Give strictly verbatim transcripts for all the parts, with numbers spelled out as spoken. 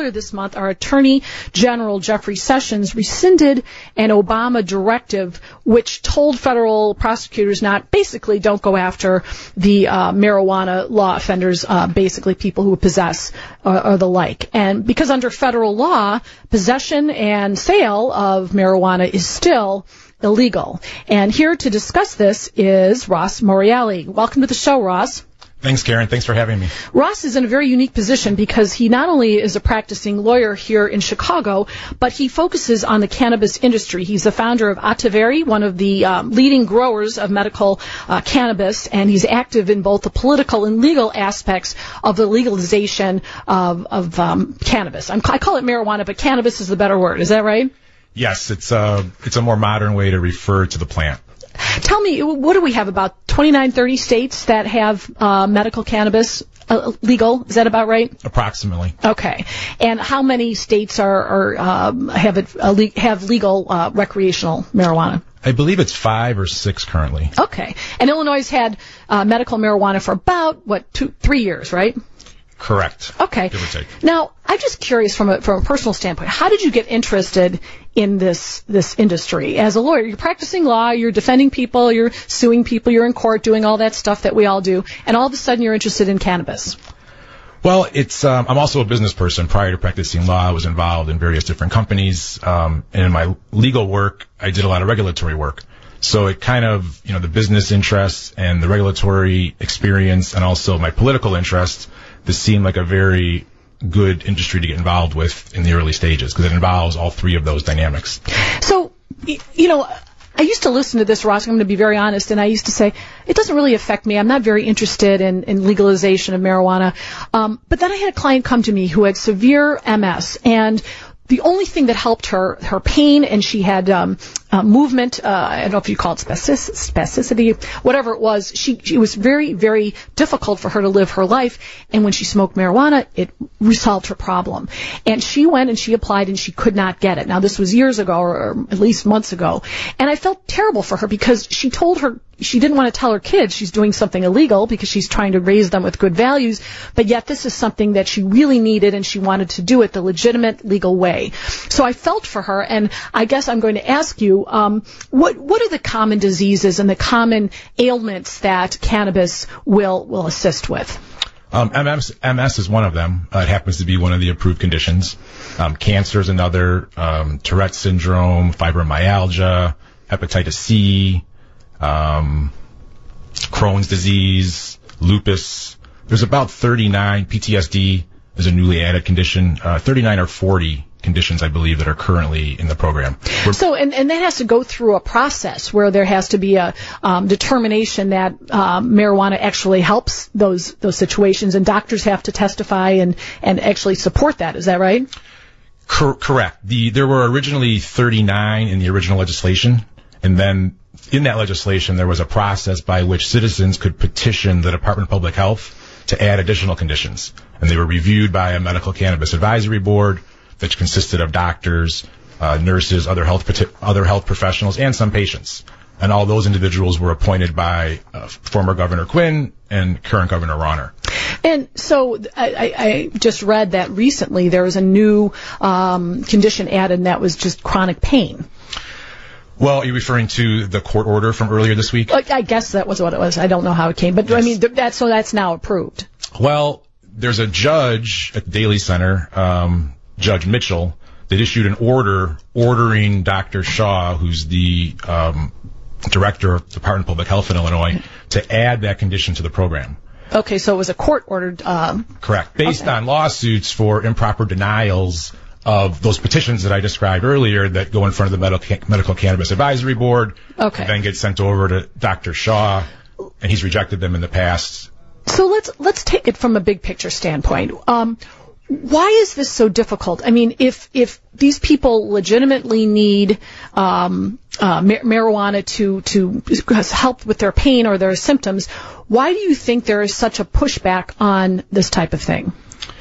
earlier this month, our Attorney General Jeffrey Sessions rescinded an Obama directive which told federal prosecutors not, basically, don't go after the uh, marijuana law offenders, uh, basically people who possess or, or the like. And because under federal law, possession and sale of marijuana is still illegal. And here to discuss this is Ross Maurielli. Welcome to the show, Ross. Thanks, Karen. Thanks for having me. Ross is in a very unique position because he not only is a practicing lawyer here in Chicago, but he focuses on the cannabis industry. He's the founder of Ataveri, one of the um, leading growers of medical uh, cannabis, and he's active in both the political and legal aspects of the legalization of, of um, cannabis. I'm, I call it marijuana, but cannabis is the better word. Is that right? Yes, it's a, it's a more modern way to refer to the plant. Tell me, what do we have, about twenty-nine, thirty states that have uh, medical cannabis uh, legal? Is that about right? Approximately. Okay. And how many states are, are um, have it uh, le- have legal uh, recreational marijuana? I believe it's five or six currently. Okay. And Illinois has had uh, medical marijuana for about, what, two, three years, right? Correct. Okay. Give or take. Now, I'm just curious from a from a personal standpoint, how did you get interested in this this industry? As a lawyer, you're practicing law, you're defending people, you're suing people, you're in court, doing all that stuff that we all do, and all of a sudden you're interested in cannabis. Well, it's um, I'm also a business person. Prior to practicing law, I was involved in various different companies, um, and in my legal work, I did a lot of regulatory work. So it kind of, you know, the business interests and the regulatory experience and also my political interests, this seemed like a very good industry to get involved with in the early stages because it involves all three of those dynamics. So, you know, I used to listen to this, Ross, I'm going to be very honest, and I used to say, it doesn't really affect me. I'm not very interested in, in legalization of marijuana. Um, but then I had a client come to me who had severe M S, and the only thing that helped her, her pain, and she had um, uh, movement, uh, I don't know if you call it spastic- spasticity, whatever it was, she, she was very, very difficult for her to live her life, and when she smoked marijuana, it resolved her problem. And she went and she applied and she could not get it. Now, this was years ago, or, or at least months ago, and I felt terrible for her because she told her, she didn't want to tell her kids she's doing something illegal because she's trying to raise them with good values, but yet this is something that she really needed and she wanted to do it the legitimate, legal way. So I felt for her, and I guess I'm going to ask you, um, what what are the common diseases and the common ailments that cannabis will, will assist with? Um, M S, M S is one of them. Uh, it happens to be one of the approved conditions. Um, cancer is another, um, Tourette syndrome, fibromyalgia, hepatitis C, um, Crohn's disease, lupus. There's about thirty-nine, P T S D is a newly added condition, uh, thirty-nine or forty conditions, I believe, that are currently in the program. We're so, and, and that has to go through a process where there has to be a um, determination that um, marijuana actually helps those those situations, and doctors have to testify and, and actually support that. Is that right? Cor- correct. The there were originally thirty-nine in the original legislation, and then in that legislation there was a process by which citizens could petition the Department of Public Health to add additional conditions, and they were reviewed by a medical cannabis advisory board which consisted of doctors, uh, nurses, other health other health professionals, and some patients. And all those individuals were appointed by uh, former Governor Quinn and current Governor Rauner. And so I, I just read that recently there was a new um, condition added, and that was just chronic pain. Well, are you referring to the court order from earlier this week? I guess that was what it was. I don't know how it came, but yes. I mean, that's so that's now approved. Well, there's a judge at the Daly Center, um, Judge Mitchell, that issued an order ordering Doctor Shaw, who's the um, director of the Department of Public Health in Illinois, to add that condition to the program. Okay, so it was a court-ordered... Um, Correct. Based okay. on lawsuits for improper denials of those petitions that I described earlier that go in front of the Medical, Medical Cannabis Advisory Board, okay. then get sent over to Doctor Shaw, and he's rejected them in the past. So let's let's take it from a big picture standpoint. Um, why is this so difficult? I mean, if if these people legitimately need um, uh, mar- marijuana to to help with their pain or their symptoms, why do you think there is such a pushback on this type of thing?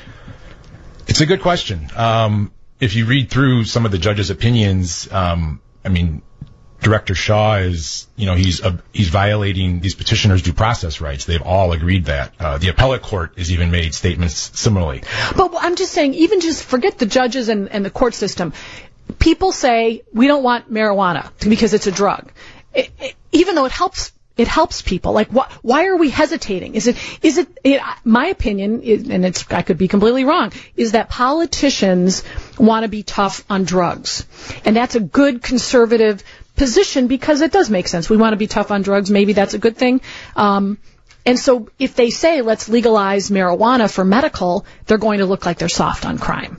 It's a good question. Um, if you read through some of the judges' opinions, um, I mean, Director Shaw is, you know, he's uh, he's violating these petitioners' due process rights. They've all agreed that. Uh, the appellate court has even made statements similarly. But I'm just saying, even just forget the judges and, and the court system. People say we don't want marijuana because it's a drug, it, it, even though it helps. It helps people. Like, wh- why are we hesitating? Is it, is it, it my opinion, is, and it's, I could be completely wrong, is that politicians want to be tough on drugs. And that's a good conservative position because it does make sense. We want to be tough on drugs. Maybe that's a good thing. Um, and so if they say, let's legalize marijuana for medical, they're going to look like they're soft on crime.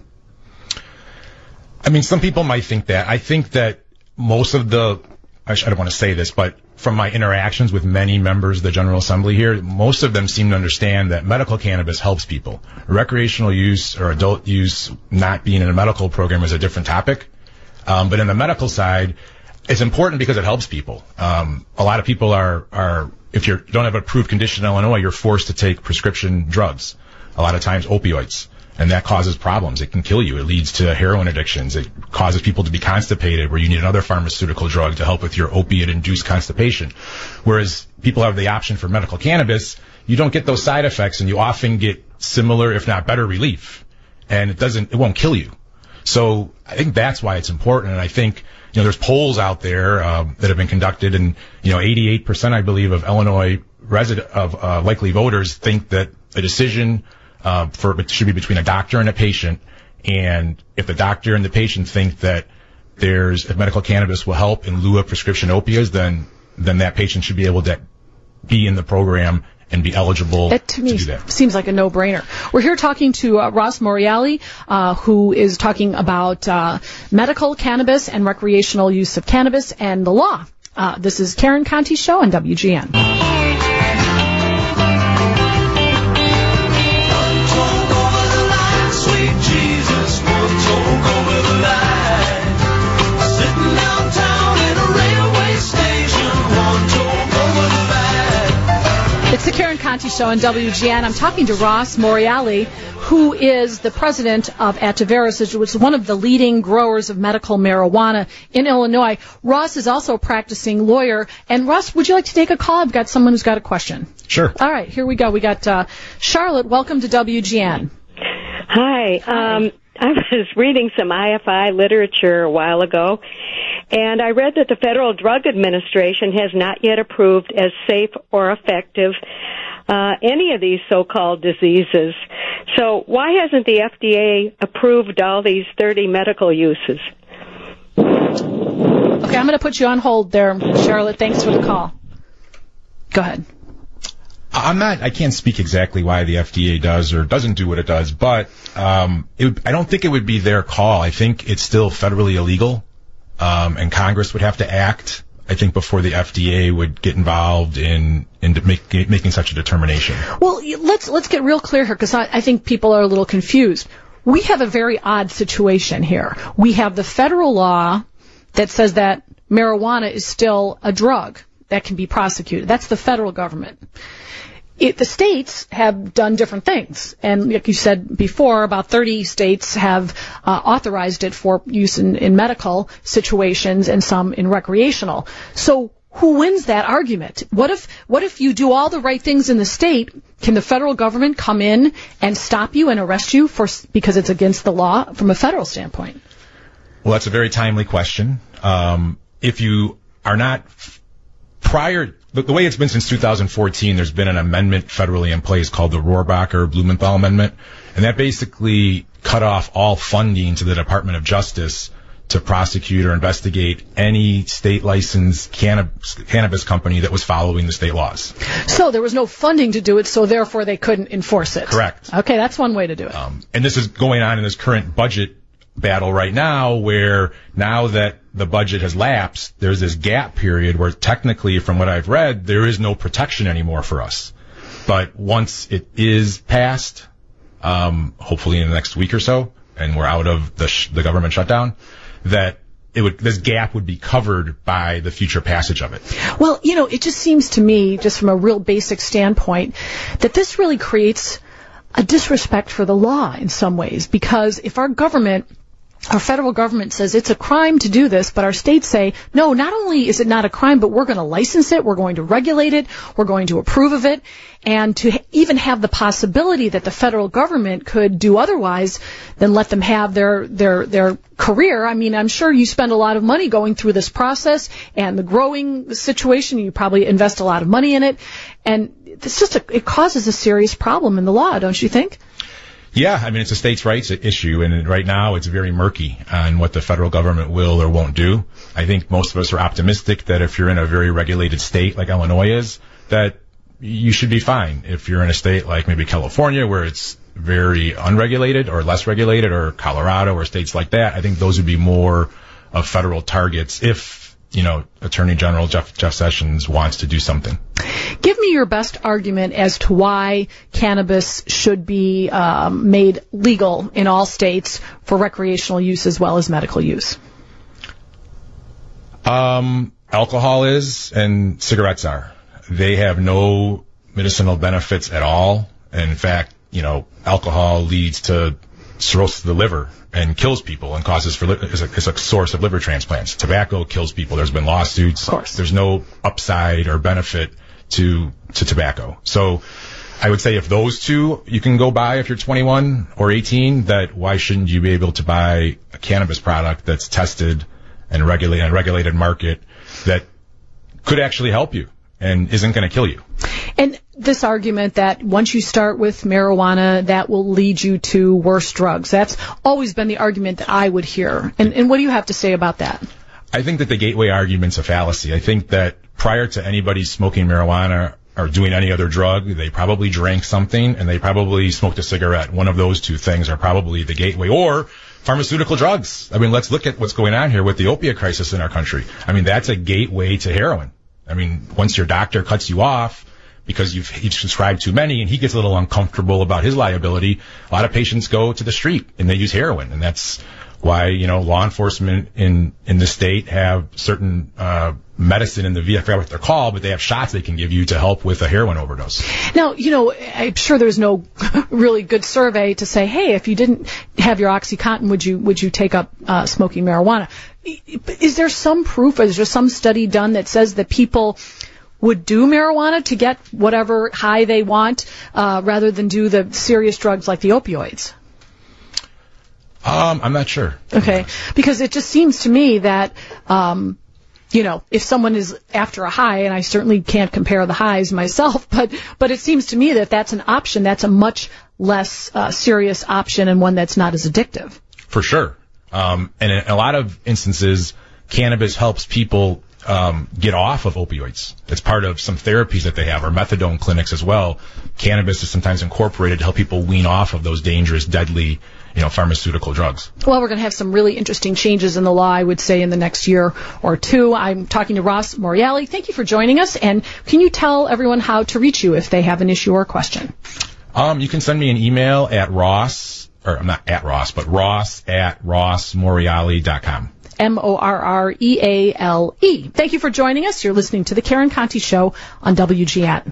I mean, some people might think that. I think that most of the, I don't want to say this, but from my interactions with many members of the General Assembly here, most of them seem to understand that medical cannabis helps people. Recreational use or adult use not being in a medical program is a different topic. Um, but in the medical side, it's important because it helps people. Um, a lot of people are, are if you don't have an approved condition in Illinois, you're forced to take prescription drugs, a lot of times opioids. And that causes problems. It can kill you. It leads to heroin addictions. It causes people to be constipated where you need another pharmaceutical drug to help with your opiate-induced constipation. Whereas people have the option for medical cannabis, you don't get those side effects and you often get similar, if not better, relief. And it doesn't, it won't kill you. So I think that's why it's important. And I think, you know, there's polls out there um, that have been conducted and, you know, eighty-eight percent, I believe, of Illinois resident, of uh, likely voters think that a decision Uh, for it should be between a doctor and a patient, and if the doctor and the patient think that there's if medical cannabis will help in lieu of prescription opioids, then then that patient should be able to be in the program and be eligible that, to, me, to do that. Seems like a no-brainer. We're here talking to uh, Ross Moriali, uh, who is talking about uh, medical cannabis and recreational use of cannabis and the law. Uh, this is Karen Conti's show on W G N. It's the Karen Conti Show on W G N. I'm talking to Ross Moriali, who is the president of Ataveras, which is one of the leading growers of medical marijuana in Illinois. Ross is also a practicing lawyer. And Ross, would you like to take a call? I've got someone who's got a question. Sure. All right, here we go. We got uh, Charlotte. Welcome to W G N. Hi. Um, I was reading some I F I literature a while ago, and I read that the Federal Drug Administration has not yet approved as safe or effective uh, any of these so-called diseases. So why hasn't the F D A approved all these thirty medical uses? Okay, I'm going to put you on hold there, Charlotte. Thanks for the call. Go ahead. I'm not, I can't speak exactly why the F D A does or doesn't do what it does, but um, it would, I don't think it would be their call. I think it's still federally illegal, um, and Congress would have to act, I think, before the F D A would get involved in, in make, making such a determination. Well, let's let's get real clear here, because I, I think people are a little confused. We have a very odd situation here. We have the federal law that says that marijuana is still a drug that can be prosecuted. That's the federal government. It, the states have done different things, and like you said before, about thirty states have uh, authorized it for use in, in medical situations and some in recreational. So who wins that argument? What if what if you do all the right things in the state? Can the federal government come in and stop you and arrest you for because it's against the law from a federal standpoint? Well, that's a very timely question. Um, if you are not prior. The, the way it's been since two thousand fourteen, there's been an amendment federally in place called the Rohrabacher-Blumenthal Amendment, and that basically cut off all funding to the Department of Justice to prosecute or investigate any state-licensed cannabis, cannabis company that was following the state laws. So there was no funding to do it, so therefore they couldn't enforce it. Correct. Okay, that's one way to do it. Um, and this is going on in this current budget battle right now, where now that the budget has lapsed, there's this gap period where technically, from what I've read, there is no protection anymore for us. But once it is passed, um, hopefully in the next week or so, and we're out of the, sh- the government shutdown, that it would this gap would be covered by the future passage of it. Well, you know, it just seems to me, just from a real basic standpoint, that this really creates a disrespect for the law in some ways, because if our government our federal government says it's a crime to do this, but our states say, no, not only is it not a crime, but we're going to license it, we're going to regulate it, we're going to approve of it, and to even have the possibility that the federal government could do otherwise than let them have their, their, their career. I mean, I'm sure you spend a lot of money going through this process and the growing situation, you probably invest a lot of money in it, and it's just a, it causes a serious problem in the law, don't you think? Yeah, I mean, it's a states' rights issue, and right now it's very murky on what the federal government will or won't do. I think most of us are optimistic that if you're in a very regulated state like Illinois is, that you should be fine. If you're in a state like maybe California, where it's very unregulated or less regulated, or Colorado or states like that, I think those would be more of federal targets if, you know, Attorney General Jeff, Jeff Sessions wants to do something. Give me your best argument as to why cannabis should be um, made legal in all states for recreational use as well as medical use. Um, alcohol is, and cigarettes are. They have no medicinal benefits at all. And in fact, you know, alcohol leads to cirrhosis of the liver and kills people and causes for is a, is a source of liver transplants. Tobacco kills people. There's been lawsuits. Of course. There's no upside or benefit to to tobacco. So I would say if those two you can go buy if you're twenty-one or eighteen, that why shouldn't you be able to buy a cannabis product that's tested and regulated in a regulated market that could actually help you and isn't going to kill you? And this argument that once you start with marijuana, that will lead you to worse drugs. That's always been the argument that I would hear. And, and what do you have to say about that? I think that the gateway argument's a fallacy. I think that prior to anybody smoking marijuana or doing any other drug, they probably drank something and they probably smoked a cigarette. One of those two things are probably the gateway, or pharmaceutical drugs. I mean, let's look at what's going on here with the opiate crisis in our country. I mean, that's a gateway to heroin. I mean, once your doctor cuts you off because you've, you've prescribed too many and he gets a little uncomfortable about his liability, a lot of patients go to the street and they use heroin. And that's why, you know, law enforcement in, in the state have certain, uh, medicine in the V F, I forgot what they're called, but they have shots they can give you to help with a heroin overdose. Now, you know, I'm sure there's no really good survey to say, hey, if you didn't have your OxyContin, would you, would you take up, uh, smoking marijuana? Is there some proof, is there some study done that says that people would do marijuana to get whatever high they want, uh, rather than do the serious drugs like the opioids? Um, I'm not sure. Okay. Because it just seems to me that, um, you know, if someone is after a high, and I certainly can't compare the highs myself, but, but it seems to me that that's an option. That's a much less uh, serious option and one that's not as addictive. For sure. Um, and in a lot of instances, cannabis helps people um, get off of opioids. It's part of some therapies that they have, or methadone clinics as well. Cannabis is sometimes incorporated to help people wean off of those dangerous, deadly, you know, pharmaceutical drugs. Well, we're going to have some really interesting changes in the law, I would say, in the next year or two. I'm talking to Ross Moriali. Thank you for joining us. And can you tell everyone how to reach you if they have an issue or a question? Um, you can send me an email at Ross, or I'm not at Ross, but Ross at ross moriali dot com. M O R R E A L E. Thank you for joining us. You're listening to The Karen Conti Show on W G N.